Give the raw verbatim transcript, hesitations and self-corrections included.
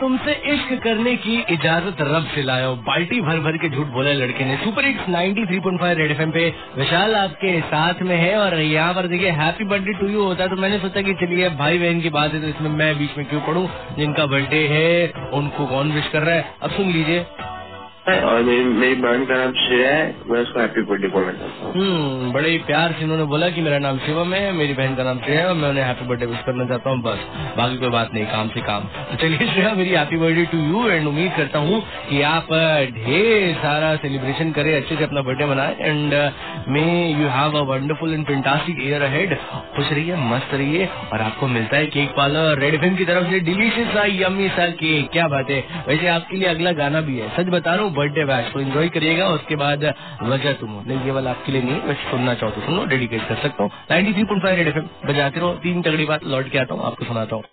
तुमसे इश्क करने की इजाजत रब से लायो, बाल्टी भर भर के झूठ बोला लड़के ने। Super hits ninety three point five Red FM पे विशाल आपके साथ में है। और यहाँ पर देखिए हैप्पी बर्थडे टू यू होता है, तो मैंने सोचा कि चलिए भाई बहन की बात है तो इसमें मैं बीच में क्यों पढ़ूं। जिनका बर्थडे है उनको कौन विश कर रहा है, अब सुन लीजिए। और मेरी मेरी बहन का नाम श्रेया है, मैं उसको हैप्पी बर्थडे बोलना चाहता हूँ। हम्म बड़े प्यार से इन्होंने बोला कि मेरा नाम शिवम है, मेरी बहन का नाम श्रेया है और मैं उन्हें हैप्पी बर्थडे विश करना चाहता हूँ, बस बाकी कोई बात नहीं, काम से काम। तो चलिए श्रेया, मेरी happy birthday to you and उम्मीद करता हूँ कि आप ढेर सारा सेलिब्रेशन करें, अच्छे से अपना बर्थडे मनाएं and may you have a wonderful and fantastic year ahead. खुश रहिए, मस्त रहिए। और आपको मिलता है केक पार्लर रेड एफएम की तरफ से डिलीशियस सा यम्मी सा केक। क्या बात है। वैसे आपके लिए अगला गाना भी है, सच बता रहा हूँ, बर्थडे बैश को एंजॉय करिएगा। उसके बाद वजह तुम हो, नहीं ये वाला आपके लिए नहीं, वैसे सुनना चाहो तो सुनो, डेडिकेट कर सकता हूँ। Ninety three point five Red FM बजाते रहो। तीन तगड़ी बात लौट के आता हूँ, आपको सुनाता हूँ।